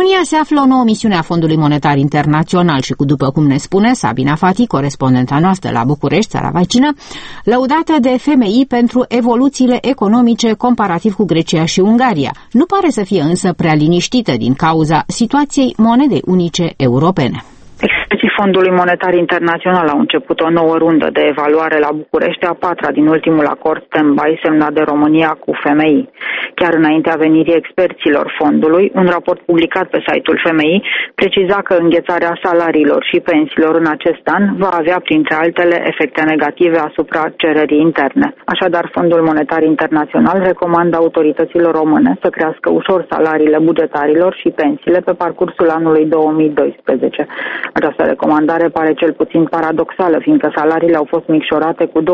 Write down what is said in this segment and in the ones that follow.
România se află o nouă misiune a Fondului Monetar Internațional și, după cum ne spune Sabina Fati, corespondenta noastră la București, țara vecină, lăudată de FMI pentru evoluțiile economice comparativ cu Grecia și Ungaria, nu pare să fie însă prea liniștită din cauza situației monedei unice europene. Experții Fondului Monetar Internațional au început o nouă rundă de evaluare la București, a patra din ultimul acord stand-by semnat de România cu FMI. Chiar înaintea venirii experților fondului, un raport publicat pe site-ul FMI preciza că înghețarea salariilor și pensiilor în acest an va avea, printre altele, efecte negative asupra cererii interne. Așadar, Fondul Monetar Internațional recomandă autorităților române să crească ușor salariile bugetarilor și pensiile pe parcursul anului 2012. Această recomandare pare cel puțin paradoxală, fiindcă salariile au fost micșorate cu 25%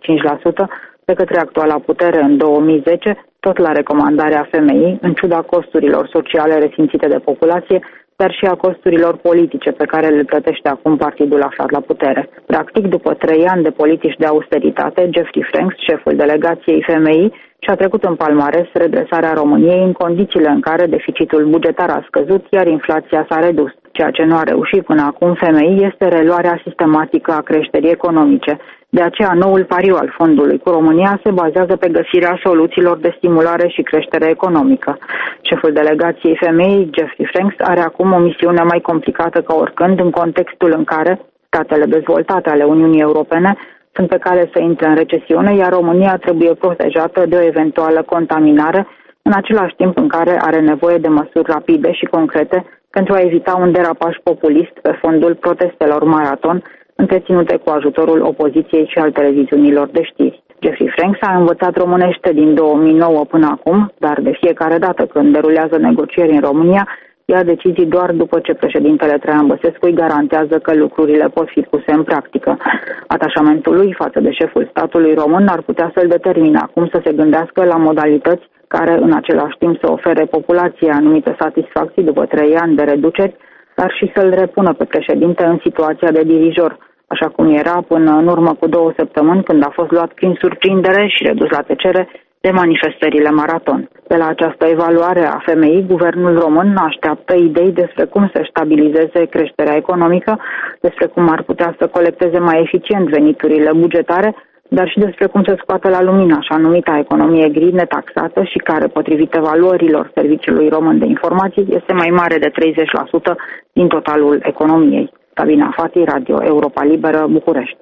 de către actuala putere în 2010, tot la recomandarea FMI, în ciuda costurilor sociale resimțite de populație, dar și a costurilor politice pe care le plătește acum partidul aflat la putere. Practic, după 3 ani de politici de austeritate, Jeffrey Franks, șeful delegației FMI, și-a trecut în palmares redresarea României în condițiile în care deficitul bugetar a scăzut, iar inflația s-a redus. Ceea ce nu a reușit până acum FMI este reluarea sistematică a creșterii economice. De aceea, noul pariu al fondului cu România se bazează pe găsirea soluțiilor de stimulare și creștere economică. Șeful delegației FMI, Jeffrey Franks, are acum o misiune mai complicată ca oricând în contextul în care statele dezvoltate ale Uniunii Europene sunt pe cale să intre în recesiune, iar România trebuie protejată de o eventuală contaminare, în același timp în care are nevoie de măsuri rapide și concrete pentru a evita un derapaj populist pe fondul protestelor maraton, întreținute cu ajutorul opoziției și al televiziunilor de știri. Jeffrey Franks a învățat românește din 2009 până acum, dar de fiecare dată când derulează negocieri în România, ia decizii doar după ce președintele Traian Băsescu îi garantează că lucrurile pot fi puse în practică. Atașamentul lui față de șeful statului român ar putea să-l determine acum să se gândească la modalități care în același timp să ofere populației anumite satisfacții după 3 ani de reduceri, dar și să-l repună pe președinte în situația de dirijor, așa cum era până în urmă cu 2 săptămâni, când a fost luat prin surprindere și redus la tăcere de manifestările maraton. De la această evaluare a FMI, guvernul român așteaptă idei despre cum să stabilizeze creșterea economică, despre cum ar putea să colecteze mai eficient veniturile bugetare, dar și despre cum să scoată la lumină așa numita economie gri netaxată și care, potrivit evaluărilor Serviciului Român de Informații, este mai mare de 30% din totalul economiei. Sabina Fati, Radio Europa Liberă, București.